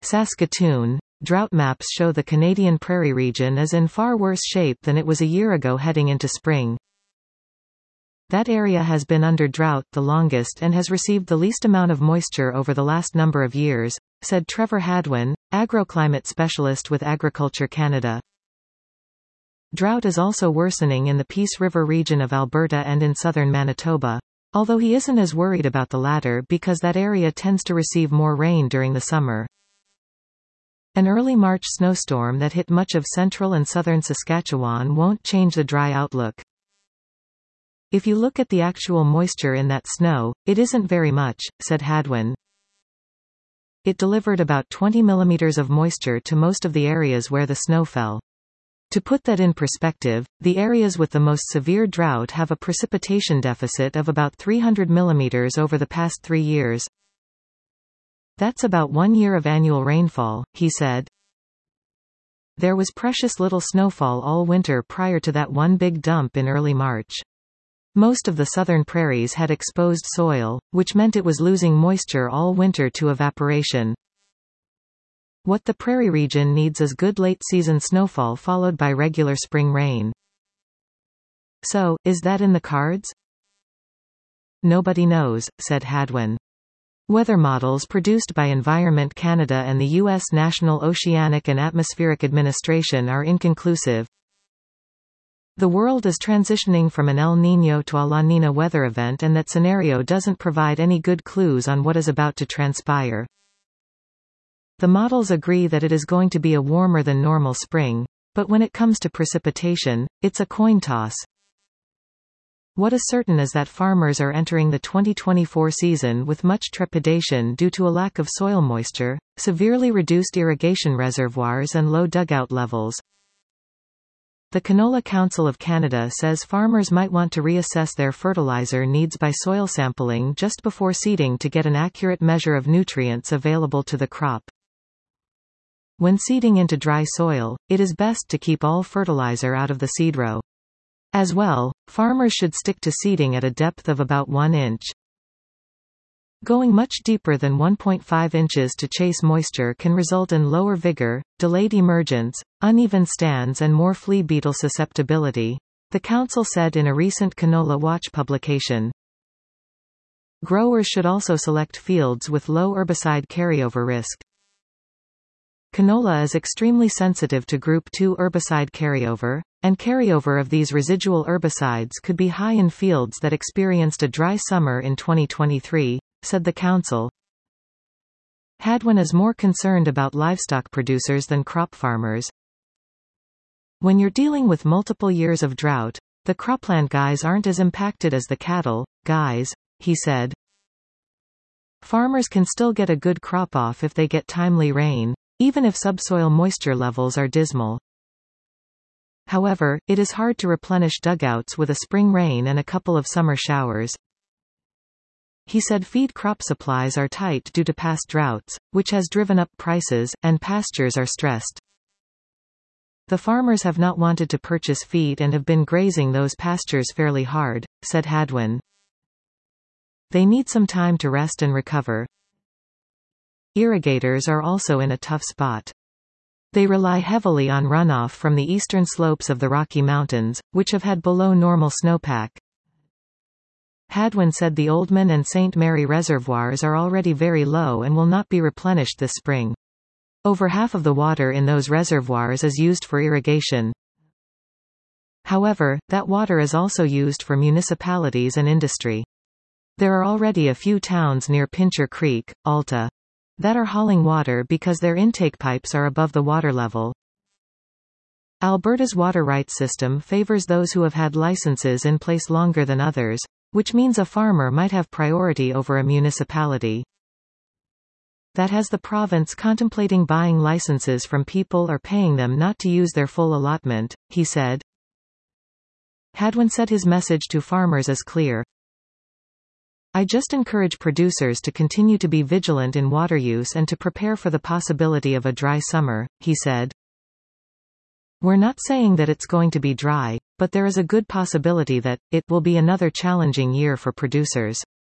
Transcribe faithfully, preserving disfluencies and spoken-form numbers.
Saskatoon. Drought maps show the Canadian Prairie region is in far worse shape than it was a year ago heading into spring. That area has been under drought the longest and has received the least amount of moisture over the last number of years, said Trevor Hadwin, agroclimate specialist with Agriculture Canada. Drought is also worsening in the Peace River region of Alberta and in southern Manitoba, although he isn't as worried about the latter because that area tends to receive more rain during the summer. An early March snowstorm that hit much of central and southern Saskatchewan won't change the dry outlook. If you look at the actual moisture in that snow, it isn't very much, said Hadwin. It delivered about twenty millimeters of moisture to most of the areas where the snow fell. To put that in perspective, the areas with the most severe drought have a precipitation deficit of about three hundred millimeters over the past three years. That's about one year of annual rainfall, he said. There was precious little snowfall all winter prior to that one big dump in early March. Most of the southern prairies had exposed soil, which meant it was losing moisture all winter to evaporation. What the prairie region needs is good late-season snowfall followed by regular spring rain. So, is that in the cards? Nobody knows, said Hadwin. Weather models produced by Environment Canada and the U S National Oceanic and Atmospheric Administration are inconclusive. The world is transitioning from an El Niño to a La Niña weather event, and that scenario doesn't provide any good clues on what is about to transpire. The models agree that it is going to be a warmer than normal spring, but when it comes to precipitation, it's a coin toss. What is certain is that farmers are entering the twenty twenty-four season with much trepidation due to a lack of soil moisture, severely reduced irrigation reservoirs and low dugout levels. The Canola Council of Canada says farmers might want to reassess their fertilizer needs by soil sampling just before seeding to get an accurate measure of nutrients available to the crop. When seeding into dry soil, it is best to keep all fertilizer out of the seed row. As well, farmers should stick to seeding at a depth of about one inch. Going much deeper than one point five inches to chase moisture can result in lower vigor, delayed emergence, uneven stands and more flea beetle susceptibility, the council said in a recent Canola Watch publication. Growers should also select fields with low herbicide carryover risk. Canola is extremely sensitive to Group two herbicide carryover, and carryover of these residual herbicides could be high in fields that experienced a dry summer in twenty twenty-three, said the council. Hadwin is more concerned about livestock producers than crop farmers. When you're dealing with multiple years of drought, the cropland guys aren't as impacted as the cattle guys, he said. Farmers can still get a good crop off if they get timely rain, even if subsoil moisture levels are dismal. However, it is hard to replenish dugouts with a spring rain and a couple of summer showers. He said feed crop supplies are tight due to past droughts, which has driven up prices, and pastures are stressed. The farmers have not wanted to purchase feed and have been grazing those pastures fairly hard, said Hadwin. They need some time to rest and recover. Irrigators are also in a tough spot. They rely heavily on runoff from the eastern slopes of the Rocky Mountains, which have had below normal snowpack. Hadwin said the Oldman and Saint Mary reservoirs are already very low and will not be replenished this spring. Over half of the water in those reservoirs is used for irrigation. However, that water is also used for municipalities and industry. There are already a few towns near Pincher Creek, Alta, that are hauling water because their intake pipes are above the water level. Alberta's water rights system favors those who have had licenses in place longer than others, which means a farmer might have priority over a municipality that has the province contemplating buying licenses from people or paying them not to use their full allotment, he said. Hadwin said his message to farmers is clear. I just encourage producers to continue to be vigilant in water use and to prepare for the possibility of a dry summer, he said. We're not saying that it's going to be dry, but there is a good possibility that it will be another challenging year for producers.